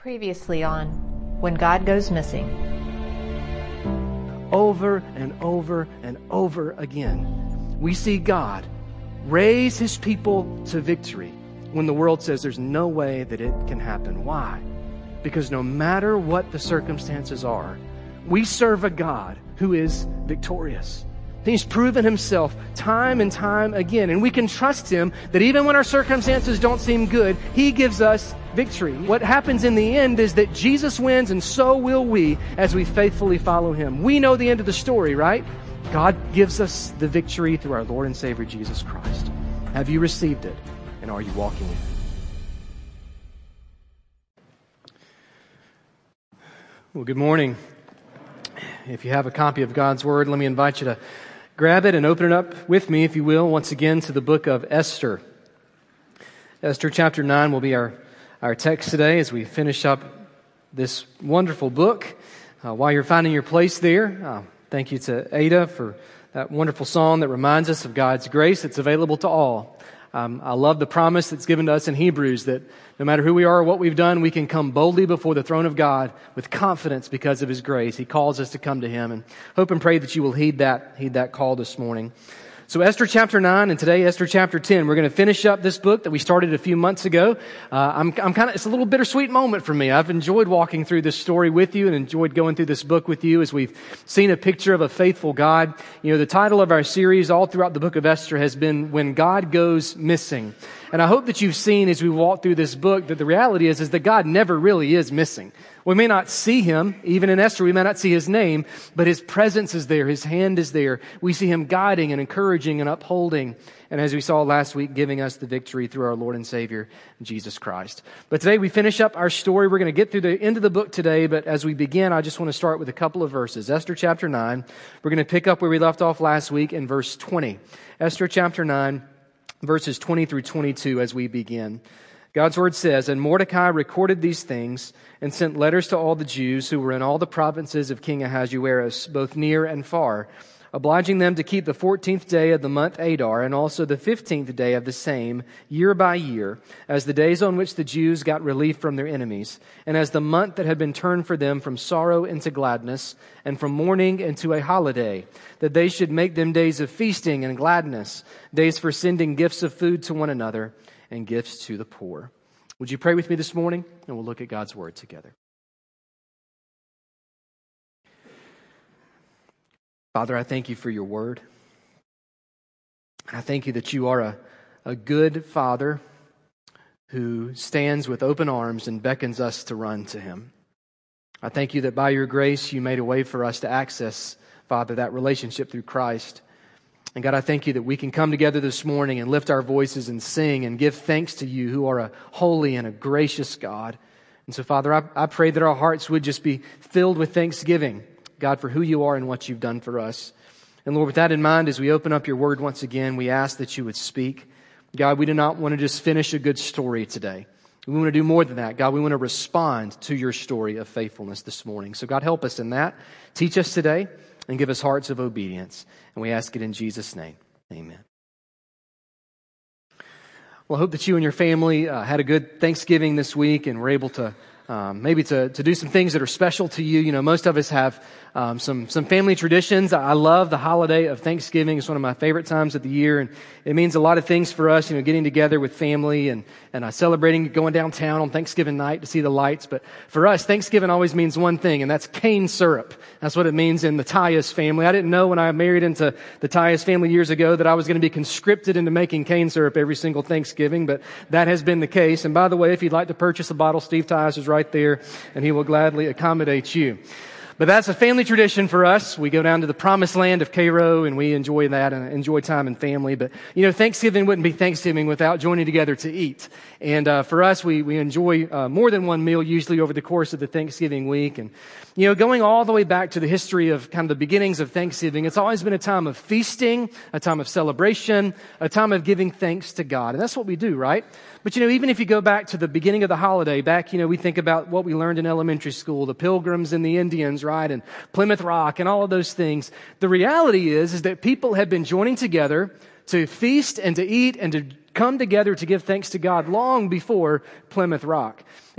Previously on When God Goes Missing. Over and over and over again, we see God raise His people to victory when the world says there's no way that it can happen. Why? Because no matter what the circumstances are, we serve a God who is victorious. He's proven Himself time and time again, and we can trust Him that even when our circumstances don't seem good, He gives us victory. What happens in the end is that Jesus wins, and so will we as we faithfully follow Him. We know the end of the story, right? God gives us the victory through our Lord and Savior Jesus Christ. Have you received it, and are you walking in it? Well, good morning. If you have a copy of God's Word, let me invite you to grab it and open it up with me, if you will, once again to the book of Esther. Esther chapter 9 will be our text today as we finish up this wonderful book. While you're finding your place there, thank you to Ada for that wonderful song that reminds us of God's grace. It's available to all. I love the promise that's given to us in Hebrews that no matter who we are or what we've done, we can come boldly before the throne of God with confidence because of His grace. He calls us to come to Him, and hope and pray that you will heed that call this morning. So Esther chapter 9 and today Esther chapter 10. We're going to finish up this book that we started a few months ago. It's a little bittersweet moment for me. I've enjoyed walking through this story with you and enjoyed going through this book with you as we've seen a picture of a faithful God. You know, the title of our series all throughout the book of Esther has been When God Goes Missing. And I hope that you've seen as we walk through this book that the reality is that God never really is missing. We may not see Him, even in Esther, we may not see His name, but His presence is there, His hand is there. We see Him guiding and encouraging and upholding, and as we saw last week, giving us the victory through our Lord and Savior, Jesus Christ. But today we finish up our story. We're going to get through the end of the book today, but as we begin, I just want to start with a couple of verses. Esther chapter 9, we're going to pick up where we left off last week in verse 20. Esther chapter 9, verses 20 through 22 as we begin. God's Word says, "And Mordecai recorded these things and sent letters to all the Jews who were in all the provinces of King Ahasuerus, both near and far, obliging them to keep the 14th day of the month Adar and also the 15th day of the same, year by year, as the days on which the Jews got relief from their enemies, and as the month that had been turned for them from sorrow into gladness, and from mourning into a holiday, that they should make them days of feasting and gladness, days for sending gifts of food to one another, and gifts to the poor." Would you pray with me this morning? And we'll look at God's Word together. Father, I thank You for Your Word. I thank You that You are a good Father who stands with open arms and beckons us to run to Him. I thank You that by Your grace You made a way for us to access, Father, that relationship through Christ. And God, I thank You that we can come together this morning and lift our voices and sing and give thanks to You who are a holy and a gracious God. And so, Father, I pray that our hearts would just be filled with thanksgiving, God, for who You are and what You've done for us. And Lord, with that in mind, as we open up Your Word once again, we ask that You would speak. God, we do not want to just finish a good story today. We want to do more than that. God, we want to respond to Your story of faithfulness this morning. So God, help us in that. Teach us today and give us hearts of obedience. And we ask it in Jesus' name. Amen. Well, I hope that you and your family had a good Thanksgiving this week and were able to maybe to do some things that are special to you. You know, most of us have some family traditions. I love the holiday of Thanksgiving. It's one of my favorite times of the year, and it means a lot of things for us, you know, getting together with family and celebrating, going downtown on Thanksgiving night to see the lights. But for us, Thanksgiving always means one thing, and that's cane syrup. That's what it means in the Tyus family. I didn't know when I married into the Tyus family years ago that I was going to be conscripted into making cane syrup every single Thanksgiving, but that has been the case. And by the way, if you'd like to purchase a bottle, Steve Tyus is right there, and he will gladly accommodate you. But that's a family tradition for us. We go down to the promised land of Cairo and we enjoy that and enjoy time in family. But, you know, Thanksgiving wouldn't be Thanksgiving without joining together to eat. And for us, we enjoy more than one meal usually over the course of the Thanksgiving week. And, you know, going all the way back to the history of kind of the beginnings of Thanksgiving, it's always been a time of feasting, a time of celebration, a time of giving thanks to God. And that's what we do, right? But, you know, even if you go back to the beginning of the holiday, back, you know, we think about what we learned in elementary school, the Pilgrims and the Indians, right? And Plymouth Rock and all of those things. The reality is that people have been joining together to feast and to eat and to come together to give thanks to God long before Plymouth Rock.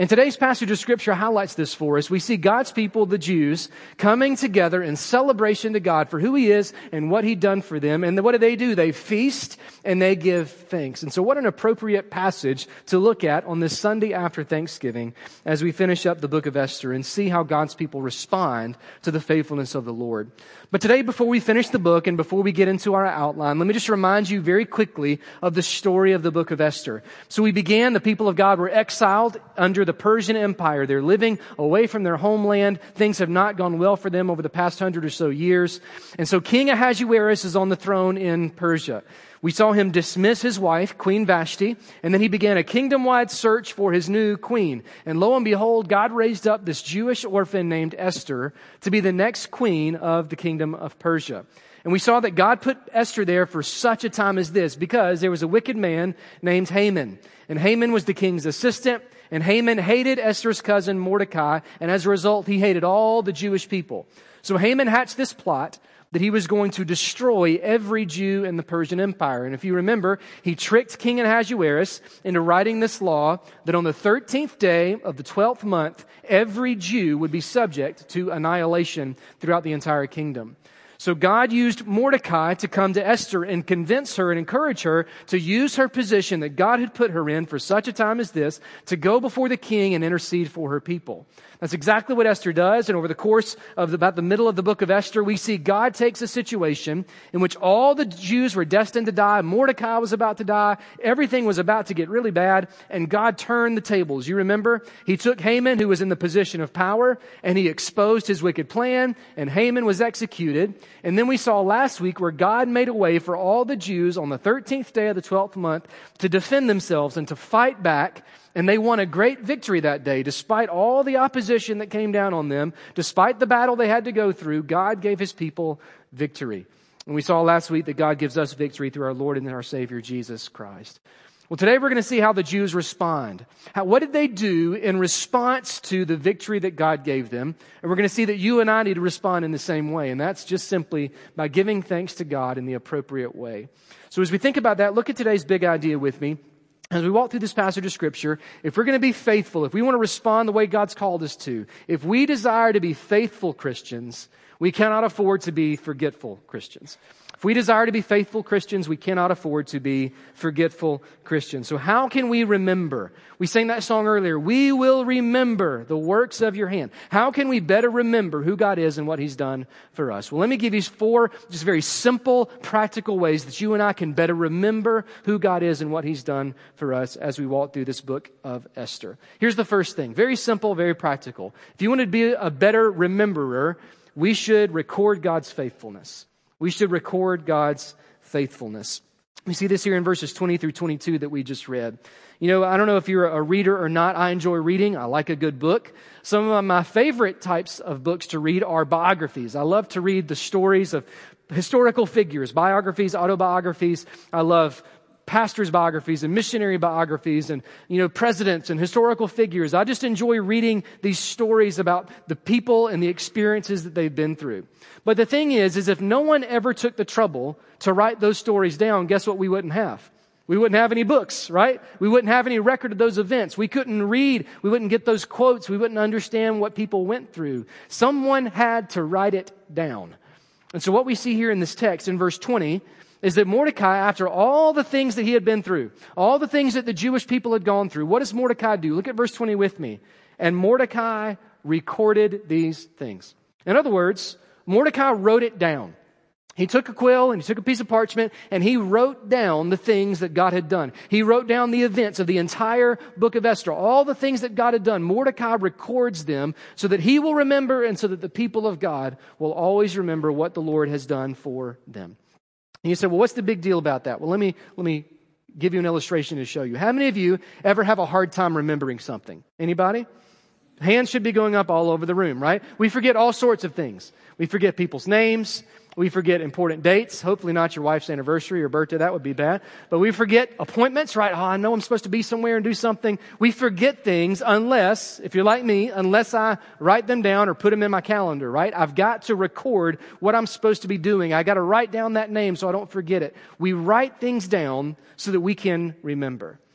And today's passage of Scripture highlights this for us. We see God's people, the Jews, coming together in celebration to God for who He is and what He'd done for them. And what do? They feast and they give thanks. And so what an appropriate passage to look at on this Sunday after Thanksgiving as we finish up the book of Esther and see how God's people respond to the faithfulness of the Lord. But today, before we finish the book and before we get into our outline, let me just remind you very quickly of the story of the book of Esther. So we began, the people of God were exiled under the Persian Empire. They're living away from their homeland. Things have not gone well for them over the past 100 or so years. And so King Ahasuerus is on the throne in Persia. We saw him dismiss his wife, Queen Vashti, and then he began a kingdom-wide search for his new queen. And lo and behold, God raised up this Jewish orphan named Esther to be the next queen of the kingdom of Persia. And we saw that God put Esther there for such a time as this because there was a wicked man named Haman. And Haman was the king's assistant, and Haman hated Esther's cousin Mordecai, and as a result, he hated all the Jewish people. So Haman hatched this plot that he was going to destroy every Jew in the Persian Empire. And if you remember, he tricked King Ahasuerus into writing this law that on the 13th day of the 12th month, every Jew would be subject to annihilation throughout the entire kingdom. So God used Mordecai to come to Esther and convince her and encourage her to use her position that God had put her in for such a time as this to go before the king and intercede for her people. That's exactly what Esther does. And over the course of about the middle of the book of Esther, we see God takes a situation in which all the Jews were destined to die. Mordecai was about to die. Everything was about to get really bad. And God turned the tables. You remember? He took Haman, who was in the position of power, and he exposed his wicked plan, and Haman was executed. And then we saw last week where God made a way for all the Jews on the 13th day of the 12th month to defend themselves and to fight back. And they won a great victory that day. Despite all the opposition that came down on them, despite the battle they had to go through, God gave His people victory. And we saw last week that God gives us victory through our Lord and our Savior, Jesus Christ. Well, today we're going to see how the Jews respond. What did they do in response to the victory that God gave them? And we're going to see that you and I need to respond in the same way. And that's just simply by giving thanks to God in the appropriate way. So as we think about that, look at today's big idea with me. As we walk through this passage of Scripture, if we're going to be faithful, if we want to respond the way God's called us to, if we desire to be faithful Christians, we cannot afford to be forgetful Christians. If we desire to be faithful Christians, we cannot afford to be forgetful Christians. So how can we remember? We sang that song earlier. We will remember the works of your hand. How can we better remember who God is and what He's done for us? Well, let me give you 4 just very simple, practical ways that you and I can better remember who God is and what He's done for us as we walk through this book of Esther. Here's the first thing. Very simple, very practical. If you want to be a better rememberer, we should record God's faithfulness. We should record God's faithfulness. We see this here in verses 20 through 22 that we just read. You know, I don't know if you're a reader or not. I enjoy reading. I like a good book. Some of my favorite types of books to read are biographies. I love to read the stories of historical figures, biographies, autobiographies. I love pastors' biographies and missionary biographies and, presidents and historical figures. I just enjoy reading these stories about the people and the experiences that they've been through. But the thing is if no one ever took the trouble to write those stories down, guess what we wouldn't have? We wouldn't have any books, right? We wouldn't have any record of those events. We couldn't read. We wouldn't get those quotes. We wouldn't understand what people went through. Someone had to write it down. And so what we see here in this text in verse 20 is that Mordecai, after all the things that he had been through, all the things that the Jewish people had gone through, what does Mordecai do? Look at verse 20 with me. And Mordecai recorded these things. In other words, Mordecai wrote it down. He took a quill and he took a piece of parchment and he wrote down the things that God had done. He wrote down the events of the entire book of Esther, all the things that God had done. Mordecai records them so that he will remember and so that the people of God will always remember what the Lord has done for them. And you say, well, what's the big deal about that? Well, let me give you an illustration to show you. How many of you ever have a hard time remembering something? Anybody? Hands should be going up all over the room, right? We forget all sorts of things. We forget people's names. We forget important dates. Hopefully not your wife's anniversary or birthday. That would be bad. But we forget appointments, right? Oh, I know I'm supposed to be somewhere and do something. We forget things unless, if you're like me, unless I write them down or put them in my calendar, right? I've got to record what I'm supposed to be doing. I got to write down that name so I don't forget it. We write things down so that we can remember.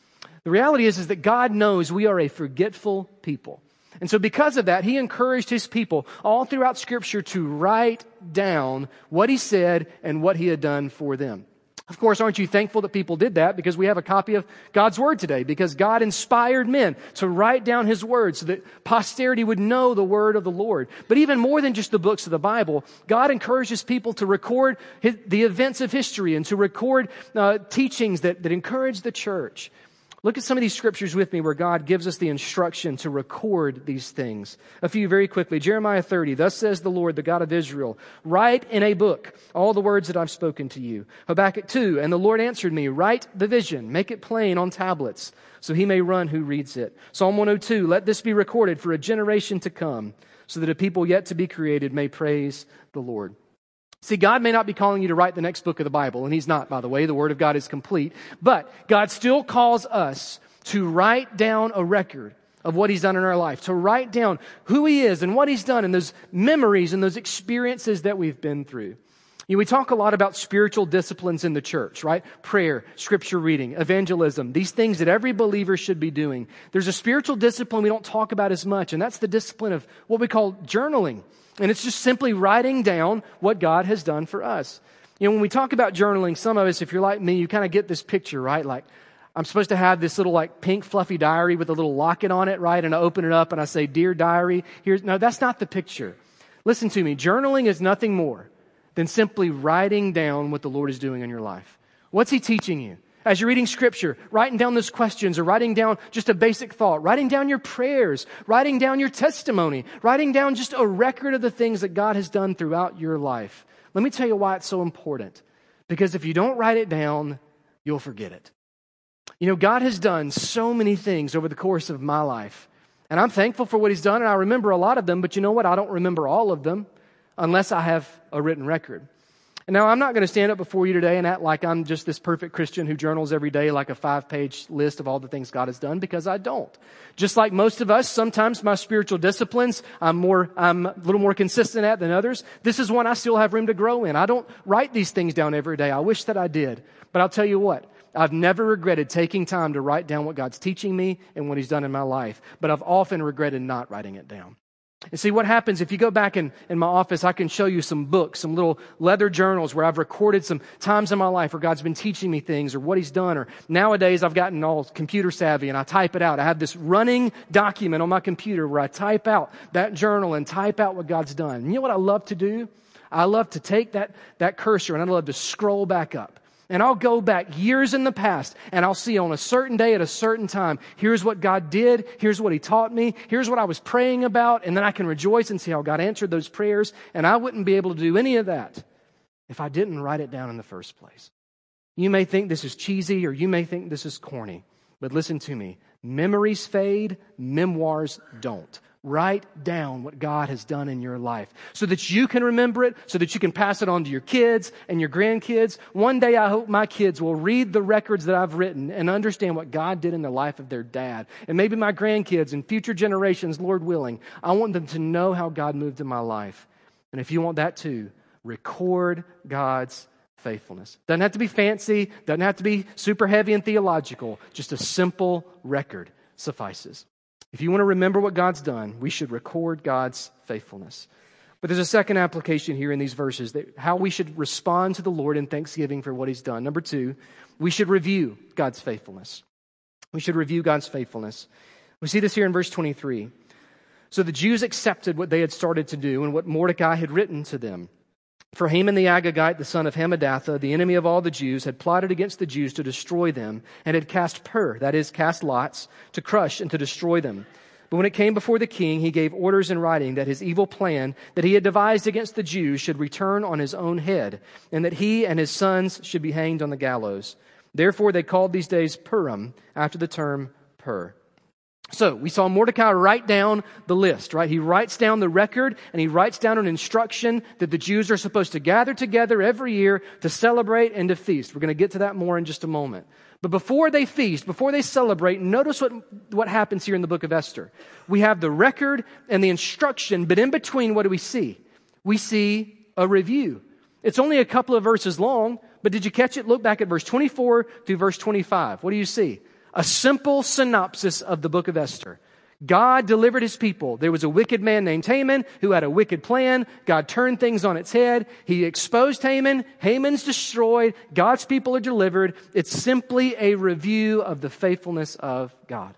The reality is that God knows we are a forgetful people. And so because of that, He encouraged His people all throughout Scripture to write down what He said and what He had done for them. Of course, aren't you thankful that people did that? Because we have a copy of God's Word today. Because God inspired men to write down His Word so that posterity would know the Word of the Lord. But even more than just the books of the Bible, God encourages people to record the events of history and to record teachings that encourage the church. Look at some of these scriptures with me where God gives us the instruction to record these things. A few very quickly. Jeremiah 30, thus says the Lord, the God of Israel, write in a book all the words that I've spoken to you. Habakkuk 2, and the Lord answered me, write the vision, make it plain on tablets, so he may run who reads it. Psalm 102, let this be recorded for a generation to come, so that a people yet to be created may praise the Lord. See, God may not be calling you to write the next book of the Bible, and He's not, by the way. The Word of God is complete. But God still calls us to write down a record of what He's done in our life, to write down who He is and what He's done and those memories and those experiences that we've been through. You know, we talk a lot about spiritual disciplines in the church, right? Prayer, scripture reading, evangelism, these things that every believer should be doing. There's a spiritual discipline we don't talk about as much, and that's the discipline of what we call journaling. And it's just simply writing down what God has done for us. You know, when we talk about journaling, some of us, if you're like me, you kind of get this picture, right? Like, I'm supposed to have this little like pink fluffy diary with a little locket on it, right? And I open it up and I say, Dear Diary, no, that's not the picture. Listen to me. Journaling is nothing more than simply writing down what the Lord is doing in your life. What's He teaching you? As you're reading Scripture, writing down those questions or writing down just a basic thought, writing down your prayers, writing down your testimony, writing down just a record of the things that God has done throughout your life. Let me tell you why it's so important. Because if you don't write it down, you'll forget it. You know, God has done so many things over the course of my life. And I'm thankful for what He's done, and I remember a lot of them, but you know what? I don't remember all of them unless I have a written record. And now, I'm not going to stand up before you today and act like I'm just this perfect Christian who journals every day like a 5-page list of all the things God has done, because I don't. Just like most of us, sometimes my spiritual disciplines I'm a little more consistent at than others. This is one I still have room to grow in. I don't write these things down every day. I wish that I did. But I'll tell you what, I've never regretted taking time to write down what God's teaching me and what He's done in my life. But I've often regretted not writing it down. And see what happens if you go back in my office, I can show you some books, some little leather journals where I've recorded some times in my life where God's been teaching me things or what He's done. Or nowadays I've gotten all computer savvy and I type it out. I have this running document on my computer where I type out that journal and type out what God's done. And you know what I love to do? I love to take that cursor and I love to scroll back up. And I'll go back years in the past and I'll see on a certain day at a certain time, here's what God did, here's what He taught me, here's what I was praying about, and then I can rejoice and see how God answered those prayers. And I wouldn't be able to do any of that if I didn't write it down in the first place. You may think this is cheesy or you may think this is corny, but listen to me. Memories fade, memoirs don't. Write down what God has done in your life so that you can remember it, so that you can pass it on to your kids and your grandkids. One day I hope my kids will read the records that I've written and understand what God did in the life of their dad. And maybe my grandkids and future generations, Lord willing, I want them to know how God moved in my life. And if you want that too, record God's faithfulness. Doesn't have to be fancy, doesn't have to be super heavy and theological. Just a simple record suffices. If you want to remember what God's done, we should record God's faithfulness. But there's a second application here in these verses, that how we should respond to the Lord in thanksgiving for what He's done. Number 2, we should review God's faithfulness. We should review God's faithfulness. We see this here in verse 23. So the Jews accepted what they had started to do and what Mordecai had written to them. For Haman the Agagite, the son of Hammedatha, the enemy of all the Jews, had plotted against the Jews to destroy them and had cast that is, cast lots, to crush and to destroy them. But when it came before the king, he gave orders in writing that his evil plan that he had devised against the Jews should return on his own head, and that he and his sons should be hanged on the gallows. Therefore they called these days Purim, after the term Pur. So we saw Mordecai write down the list, right? He writes down the record and he writes down an instruction that the Jews are supposed to gather together every year to celebrate and to feast. We're going to get to that more in just a moment. But before they feast, before they celebrate, notice what happens here in the book of Esther. We have the record and the instruction, but in between, what do we see? We see a review. It's only a couple of verses long, but did you catch it? Look back at verse 24 through verse 25. What do you see? A simple synopsis of the book of Esther. God delivered his people. There was a wicked man named Haman who had a wicked plan. God turned things on its head. He exposed Haman. Haman's destroyed. God's people are delivered. It's simply a review of the faithfulness of God.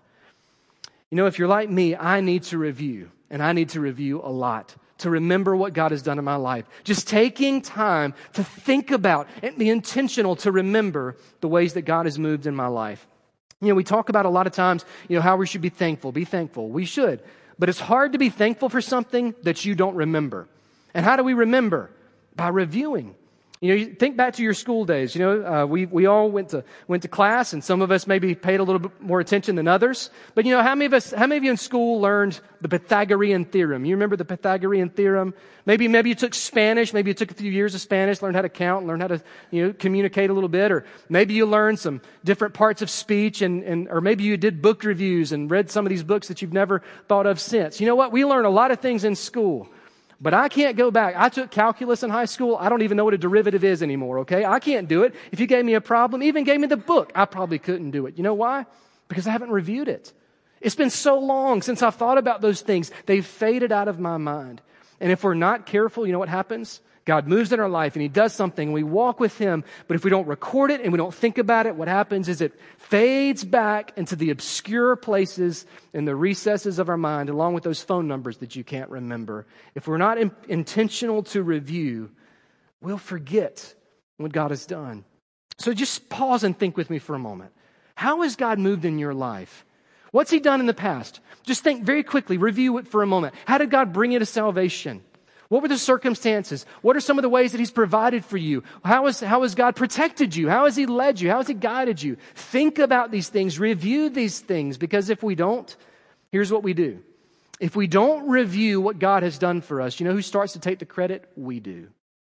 You know, if you're like me, I need to review, and I need to review a lot to remember what God has done in my life. Just taking time to think about and be intentional to remember the ways that God has moved in my life. You know, we talk about a lot of times, how we should be thankful. Be thankful. We should. But it's hard to be thankful for something that you don't remember. And how do we remember? By reviewing. You think back to your school days. We all went to class, and some of us maybe paid a little bit more attention than others. But how many of you in school learned the Pythagorean theorem? You remember the Pythagorean theorem? Maybe you took Spanish. Maybe you took a few years of Spanish, learned how to count, learned how to communicate a little bit. Or maybe you learned some different parts of speech, or maybe you did book reviews and read some of these books that you've never thought of since. You know what? We learn a lot of things in school. But I can't go back. I took calculus in high school. I don't even know what a derivative is anymore, okay? I can't do it. If you gave me a problem, even gave me the book, I probably couldn't do it. You know why? Because I haven't reviewed it. It's been so long since I've thought about those things. They've faded out of my mind. And if we're not careful, you know what happens? God moves in our life and He does something and we walk with Him. But if we don't record it and we don't think about it, what happens is it fades back into the obscure places in the recesses of our mind, along with those phone numbers that you can't remember. If we're not intentional to review, we'll forget what God has done. So just pause and think with me for a moment. How has God moved in your life? What's He done in the past? Just think very quickly, review it for a moment. How did God bring you to salvation? What were the circumstances? What are some of the ways that He's provided for you? How has God protected you? How has He led you? How has He guided you? Think about these things. Review these things. Because if we don't, here's what we do. If we don't review what God has done for us, you know who starts to take the credit? We do.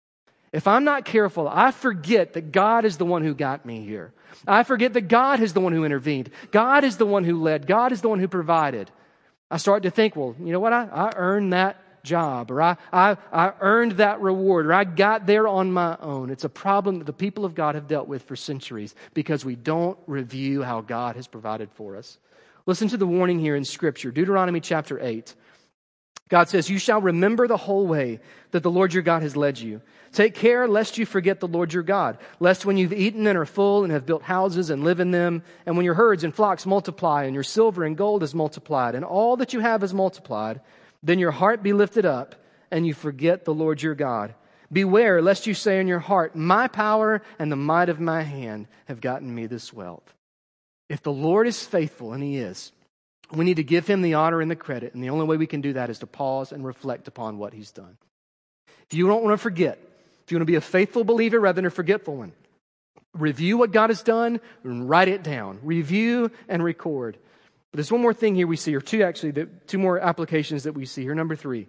If I'm not careful, I forget that God is the one who got me here. I forget that God is the one who intervened. God is the one who led. God is the one who provided. I start to think, well, you know what? I earned that job, or I earned that reward, or I got there on my own. It's a problem that the people of God have dealt with for centuries because we don't review how God has provided for us. Listen to the warning here in Scripture. Deuteronomy chapter 8. God says, "You shall remember the whole way that the Lord your God has led you. Take care lest you forget the Lord your God, lest when you've eaten and are full and have built houses and live in them, and when your herds and flocks multiply and your silver and gold is multiplied and all that you have is multiplied, then your heart be lifted up and you forget the Lord your God. Beware lest you say in your heart, my power and the might of my hand have gotten me this wealth." If the Lord is faithful, and He is, we need to give Him the honor and the credit. And the only way we can do that is to pause and reflect upon what He's done. If you don't want to forget, if you want to be a faithful believer rather than a forgetful one, review what God has done and write it down. Review and record. But there's one more thing here we see, or two more applications that we see here. Number 3,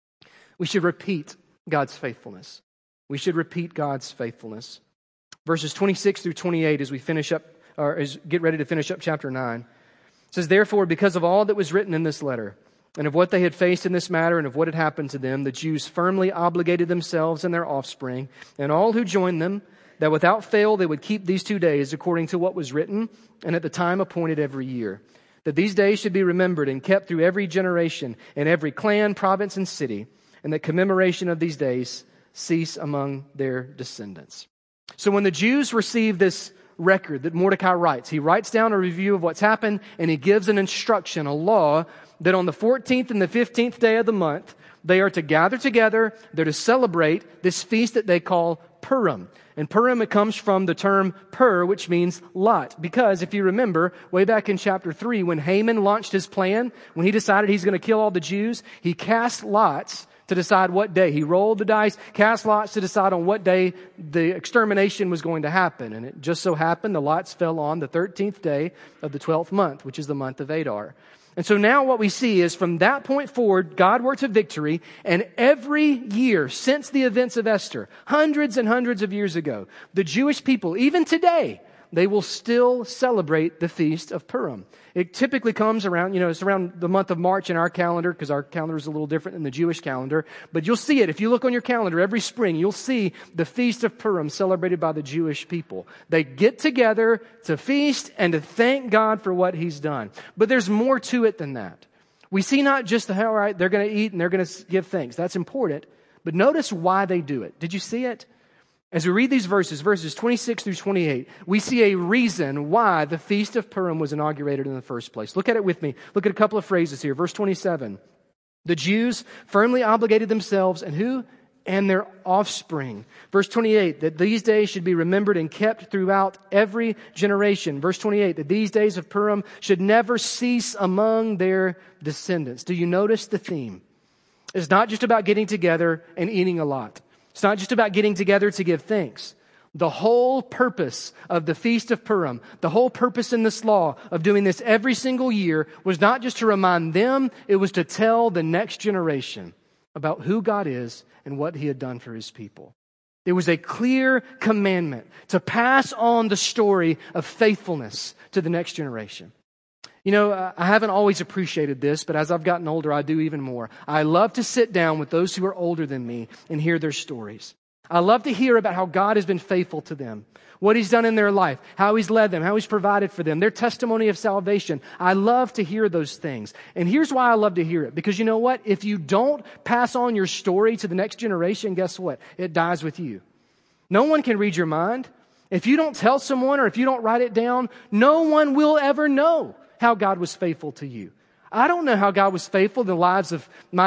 we should repeat God's faithfulness. We should repeat God's faithfulness. Verses 26 through 28 as we finish up, or as get ready to finish up chapter 9. It says, "Therefore, because of all that was written in this letter, and of what they had faced in this matter, and of what had happened to them, the Jews firmly obligated themselves and their offspring, and all who joined them, that without fail they would keep these 2 days according to what was written, and at the time appointed every year. That these days should be remembered and kept through every generation, in every clan, province, and city, and that commemoration of these days cease among their descendants." So when the Jews receive this record that Mordecai writes, he writes down a review of what's happened, and he gives an instruction, a law, that on the 14th and the 15th day of the month, they are to gather together, they're to celebrate this feast that they call Purim. And Purim, it comes from the term pur, which means lot. Because if you remember, way back in chapter 3, when Haman launched his plan, when he decided he's going to kill all the Jews, he cast lots to decide what day. He rolled the dice, cast lots to decide on what day the extermination was going to happen. And it just so happened the lots fell on the 13th day of the 12th month, which is the month of Adar. And so now what we see is from that point forward, God works a victory, and every year since the events of Esther, hundreds and hundreds of years ago, the Jewish people, even today, they will still celebrate the Feast of Purim. It typically comes around, it's around the month of March in our calendar, because our calendar is a little different than the Jewish calendar. But you'll see it. If you look on your calendar every spring, you'll see the Feast of Purim celebrated by the Jewish people. They get together to feast and to thank God for what He's done. But there's more to it than that. We see not just all right, they're going to eat and they're going to give thanks. That's important. But notice why they do it. Did you see it? As we read these verses 26 through 28, we see a reason why the Feast of Purim was inaugurated in the first place. Look at it with me. Look at a couple of phrases here. Verse 27. The Jews firmly obligated themselves, and who? And their offspring. Verse 28, that these days should be remembered and kept throughout every generation. Verse 28, that these days of Purim should never cease among their descendants. Do you notice the theme? It's not just about getting together and eating a lot. It's not just about getting together to give thanks. The whole purpose of the Feast of Purim, the whole purpose in this law of doing this every single year was not just to remind them, it was to tell the next generation about who God is and what He had done for His people. It was a clear commandment to pass on the story of faithfulness to the next generation. I haven't always appreciated this, but as I've gotten older, I do even more. I love to sit down with those who are older than me and hear their stories. I love to hear about how God has been faithful to them, what He's done in their life, how He's led them, how He's provided for them, their testimony of salvation. I love to hear those things. And here's why I love to hear it. Because you know what? If you don't pass on your story to the next generation, guess what? It dies with you. No one can read your mind. If you don't tell someone or if you don't write it down, no one will ever know how God was faithful to you. I don't know how God was faithful in the lives of my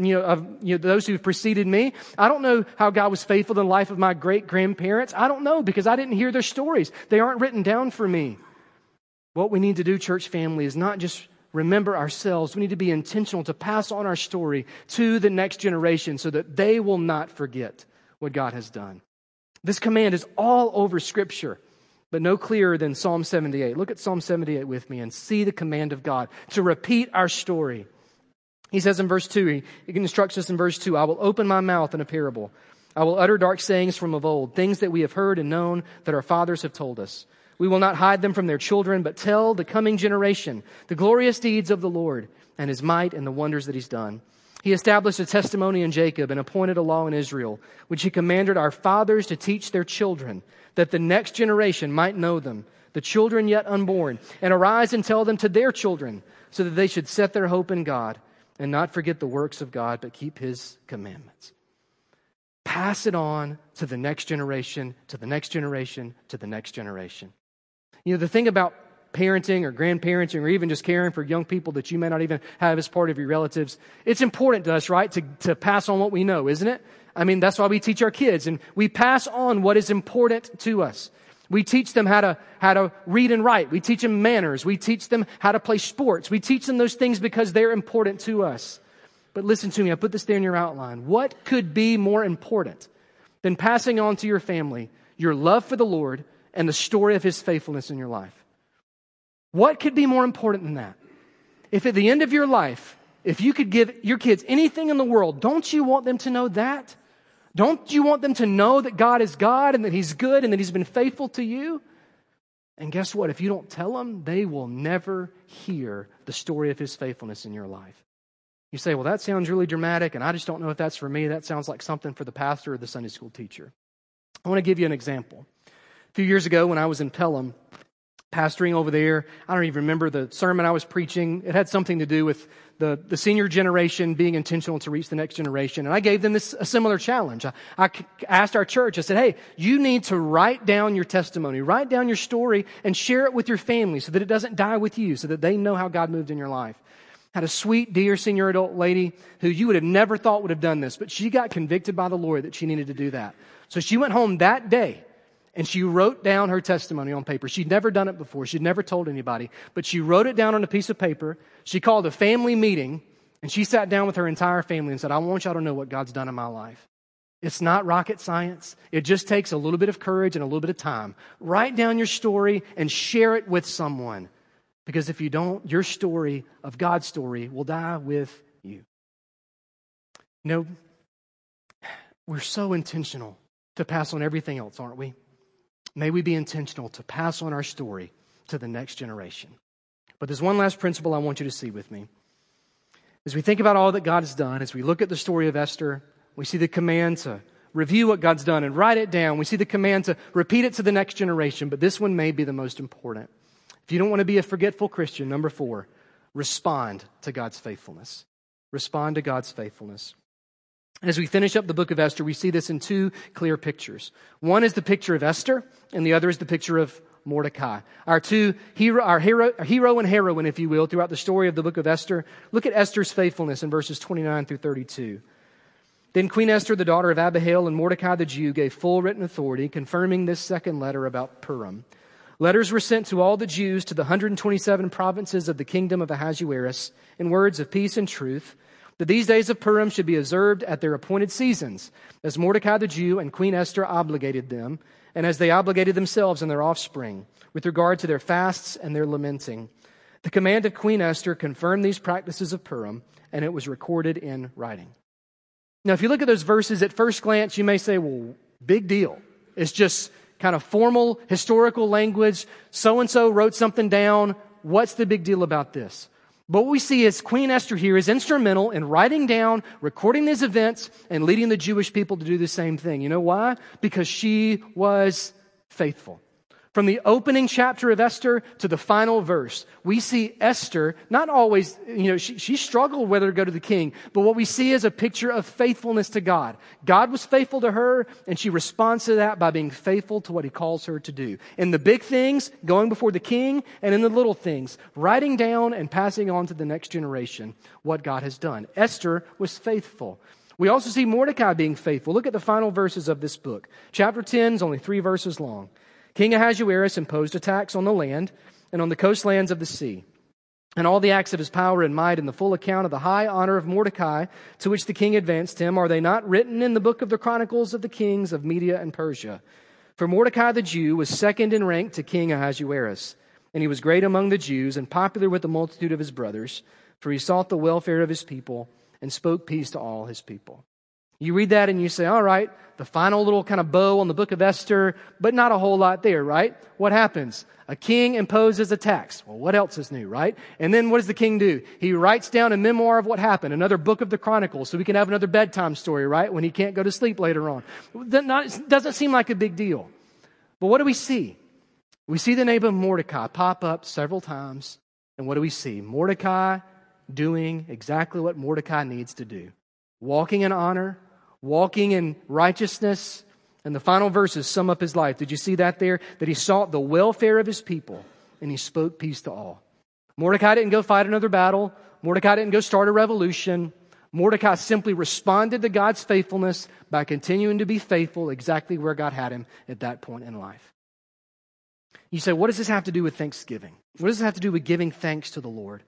those who preceded me. I don't know how God was faithful in the life of my great-grandparents. I don't know because I didn't hear their stories. They aren't written down for me. What we need to do, church family, is not just remember ourselves. We need to be intentional to pass on our story to the next generation so that they will not forget what God has done. This command is all over Scripture, but no clearer than Psalm 78. Look at Psalm 78 with me and see the command of God to repeat our story. He says in verse 2, he instructs us in verse 2, I will open my mouth in a parable. I will utter dark sayings from of old, things that we have heard and known that our fathers have told us. We will not hide them from their children, but tell the coming generation the glorious deeds of the Lord and His might and the wonders that He's done. He established a testimony in Jacob and appointed a law in Israel, which He commanded our fathers to teach their children, that the next generation might know them, the children yet unborn, and arise and tell them to their children, so that they should set their hope in God and not forget the works of God, but keep His commandments. Pass it on to the next generation, to the next generation, to the next generation. The thing about parenting or grandparenting or even just caring for young people that you may not even have as part of your relatives, it's important to us, right, to pass on what we know, isn't it? I mean, that's why we teach our kids, and we pass on what is important to us. We teach them how to read and write. We teach them manners. We teach them how to play sports. We teach them those things because they're important to us. But listen to me, I put this there in your outline. What could be more important than passing on to your family your love for the Lord and the story of His faithfulness in your life? What could be more important than that? If at the end of your life, if you could give your kids anything in the world, don't you want them to know that? Don't you want them to know that God is God and that He's good and that He's been faithful to you? And guess what? If you don't tell them, they will never hear the story of His faithfulness in your life. You say, well, that sounds really dramatic, and I just don't know if that's for me. That sounds like something for the pastor or the Sunday school teacher. I want to give you an example. A few years ago when I was in Pelham, pastoring over there, I don't even remember the sermon I was preaching. It had something to do with the senior generation being intentional to reach the next generation. And I gave them a similar challenge. I asked our church, I said, hey, you need to write down your testimony, write down your story, and share it with your family so that it doesn't die with you, so that they know how God moved in your life. Had a sweet, dear senior adult lady who you would have never thought would have done this, but she got convicted by the Lord that she needed to do that. So she went home that day and she wrote down her testimony on paper. She'd never done it before. She'd never told anybody, but she wrote it down on a piece of paper. She called a family meeting and she sat down with her entire family and said, I want y'all to know what God's done in my life. It's not rocket science. It just takes a little bit of courage and a little bit of time. Write down your story and share it with someone. Because if you don't, your story of God's story will die with you. We're so intentional to pass on everything else, aren't we? May we be intentional to pass on our story to the next generation. But there's one last principle I want you to see with me. As we think about all that God has done, as we look at the story of Esther, we see the command to review what God's done and write it down. We see the command to repeat it to the next generation, but this one may be the most important. If you don't want to be a forgetful Christian, number 4, respond to God's faithfulness. Respond to God's faithfulness. As we finish up the book of Esther, we see this in 2 clear pictures. One is the picture of Esther, and the other is the picture of Mordecai. Our hero and heroine, if you will, throughout the story of the book of Esther. Look at Esther's faithfulness in verses 29 through 32. Then Queen Esther, the daughter of Abihail, and Mordecai the Jew gave full written authority, confirming this second letter about Purim. Letters were sent to all the Jews to the 127 provinces of the kingdom of Ahasuerus in words of peace and truth, that these days of Purim should be observed at their appointed seasons, as Mordecai the Jew and Queen Esther obligated them, and as they obligated themselves and their offspring, with regard to their fasts and their lamenting. The command of Queen Esther confirmed these practices of Purim, and it was recorded in writing. Now, if you look at those verses at first glance, you may say, well, big deal. It's just kind of formal, historical language. So-and-so wrote something down. What's the big deal about this? But what we see is Queen Esther here is instrumental in writing down, recording these events, and leading the Jewish people to do the same thing. You know why? Because she was faithful. From the opening chapter of Esther to the final verse, we see Esther, not always, she struggled whether to go to the king, but what we see is a picture of faithfulness to God. God was faithful to her, and she responds to that by being faithful to what He calls her to do. In the big things, going before the king, and in the little things, writing down and passing on to the next generation what God has done. Esther was faithful. We also see Mordecai being faithful. Look at the final verses of this book. Chapter 10 is only 3 verses long. King Ahasuerus imposed a tax on the land and on the coastlands of the sea, and all the acts of his power and might, and the full account of the high honor of Mordecai, to which the king advanced him, are they not written in the book of the chronicles of the kings of Media and Persia? For Mordecai the Jew was second in rank to King Ahasuerus, and he was great among the Jews and popular with the multitude of his brothers, for he sought the welfare of his people and spoke peace to all his people. You read that and you say, all right, the final little kind of bow on the book of Esther, but not a whole lot there, right? What happens? A king imposes a tax. Well, what else is new, right? And then what does the king do? He writes down a memoir of what happened, another book of the Chronicles, so we can have another bedtime story, right? When he can't go to sleep later on. It doesn't seem like a big deal. But what do we see? We see the name of Mordecai pop up several times. And what do we see? Mordecai doing exactly what Mordecai needs to do. Walking in honor, walking in righteousness, and the final verses sum up his life. Did you see that there? That he sought the welfare of his people, and he spoke peace to all. Mordecai didn't go fight another battle. Mordecai didn't go start a revolution. Mordecai simply responded to God's faithfulness by continuing to be faithful exactly where God had him at that point in life. You say, what does this have to do with Thanksgiving? What does it have to do with giving thanks to the Lord?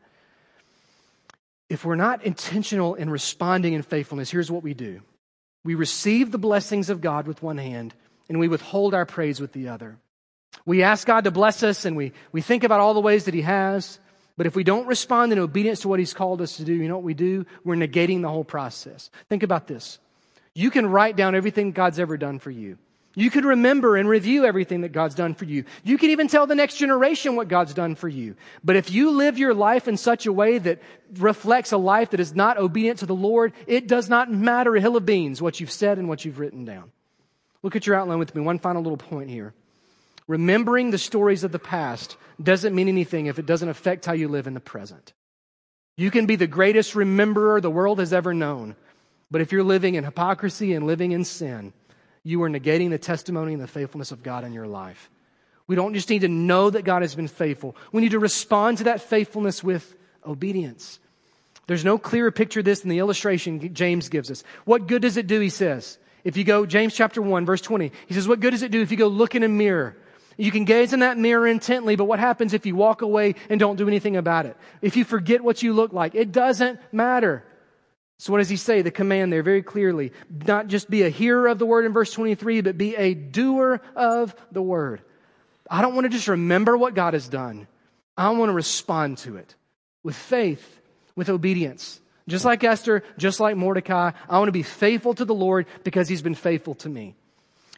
If we're not intentional in responding in faithfulness, here's what we do. We receive the blessings of God with one hand, and we withhold our praise with the other. We ask God to bless us, and we think about all the ways that He has, but if we don't respond in obedience to what He's called us to do, you know what we do? We're negating the whole process. Think about this. You can write down everything God's ever done for you. You can remember and review everything that God's done for you. You can even tell the next generation what God's done for you. But if you live your life in such a way that reflects a life that is not obedient to the Lord, it does not matter a hill of beans what you've said and what you've written down. Look at your outline with me. One final little point here. Remembering the stories of the past doesn't mean anything if it doesn't affect how you live in the present. You can be the greatest rememberer the world has ever known. But if you're living in hypocrisy and living in sin, you are negating the testimony and the faithfulness of God in your life. We don't just need to know that God has been faithful. We need to respond to that faithfulness with obedience. There's no clearer picture of this than the illustration James gives us. What good does it do, he says? If you go, James chapter 1, verse 20, he says, what good does it do if you go look in a mirror? You can gaze in that mirror intently, but what happens if you walk away and don't do anything about it? If you forget what you look like, it doesn't matter. So what does he say? The command there very clearly. Not just be a hearer of the word in verse 23, but be a doer of the word. I don't want to just remember what God has done. I want to respond to it with faith, with obedience. Just like Esther, just like Mordecai, I want to be faithful to the Lord because He's been faithful to me.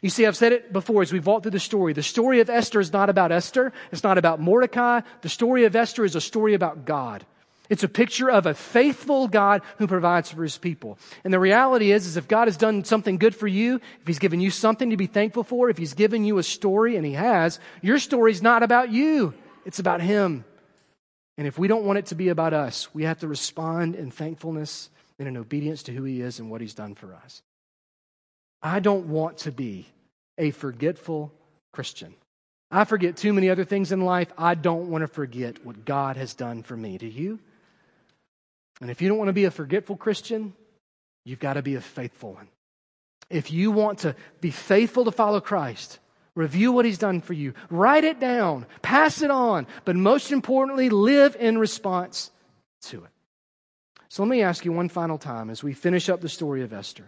You see, I've said it before as we've walked through the story. The story of Esther is not about Esther. It's not about Mordecai. The story of Esther is a story about God. It's a picture of a faithful God who provides for His people. And the reality is if God has done something good for you, if He's given you something to be thankful for, if He's given you a story, and He has, your story's not about you. It's about Him. And if we don't want it to be about us, we have to respond in thankfulness and in obedience to who He is and what He's done for us. I don't want to be a forgetful Christian. I forget too many other things in life. I don't want to forget what God has done for me. Do you? And if you don't want to be a forgetful Christian, you've got to be a faithful one. If you want to be faithful to follow Christ, review what He's done for you, write it down, pass it on, but most importantly, live in response to it. So let me ask you one final time as we finish up the story of Esther.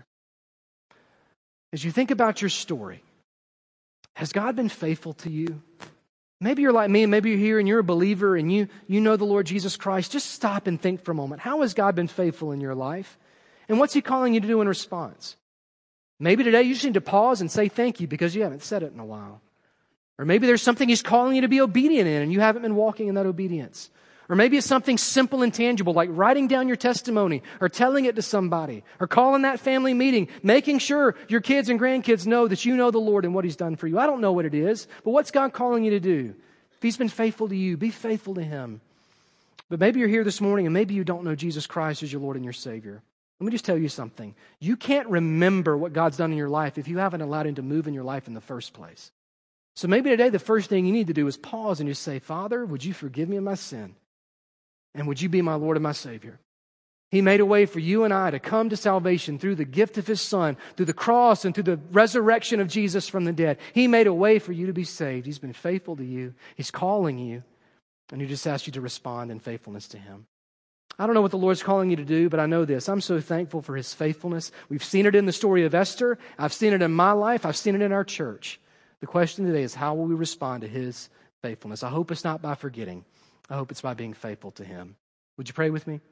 As you think about your story, has God been faithful to you? Maybe you're like me, and maybe you're here and you're a believer and you know the Lord Jesus Christ. Just stop and think for a moment. How has God been faithful in your life? And what's He calling you to do in response? Maybe today you just need to pause and say thank you because you haven't said it in a while. Or maybe there's something He's calling you to be obedient in and you haven't been walking in that obedience. Or maybe it's something simple and tangible like writing down your testimony or telling it to somebody or calling that family meeting, making sure your kids and grandkids know that you know the Lord and what He's done for you. I don't know what it is, but what's God calling you to do? If He's been faithful to you, be faithful to Him. But maybe you're here this morning and maybe you don't know Jesus Christ as your Lord and your Savior. Let me just tell you something. You can't remember what God's done in your life if you haven't allowed Him to move in your life in the first place. So maybe today the first thing you need to do is pause and just say, Father, would you forgive me of my sin? And would you be my Lord and my Savior? He made a way for you and I to come to salvation through the gift of His Son, through the cross and through the resurrection of Jesus from the dead. He made a way for you to be saved. He's been faithful to you. He's calling you. And He just asks you to respond in faithfulness to Him. I don't know what the Lord's calling you to do, but I know this. I'm so thankful for His faithfulness. We've seen it in the story of Esther. I've seen it in my life. I've seen it in our church. The question today is, how will we respond to His faithfulness? I hope it's not by forgetting. I hope it's by being faithful to Him. Would you pray with me?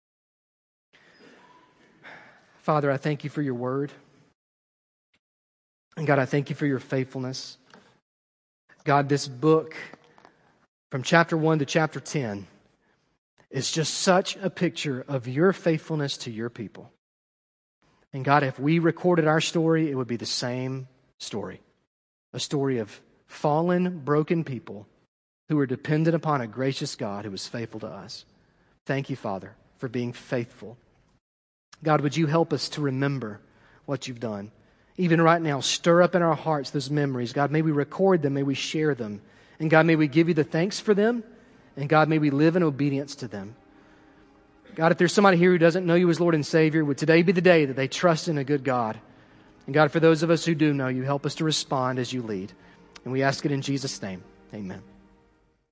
Father, I thank You for Your word. And God, I thank You for Your faithfulness. God, this book, from chapter 1 to chapter 10, is just such a picture of Your faithfulness to Your people. And God, if we recorded our story, it would be the same story. A story of fallen, broken people who are dependent upon a gracious God who is faithful to us. Thank You, Father, for being faithful. God, would You help us to remember what You've done? Even right now, stir up in our hearts those memories. God, may we record them, may we share them. And God, may we give You the thanks for them. And God, may we live in obedience to them. God, if there's somebody here who doesn't know You as Lord and Savior, would today be the day that they trust in a good God? And God, for those of us who do know You, help us to respond as You lead. And we ask it in Jesus' name. Amen.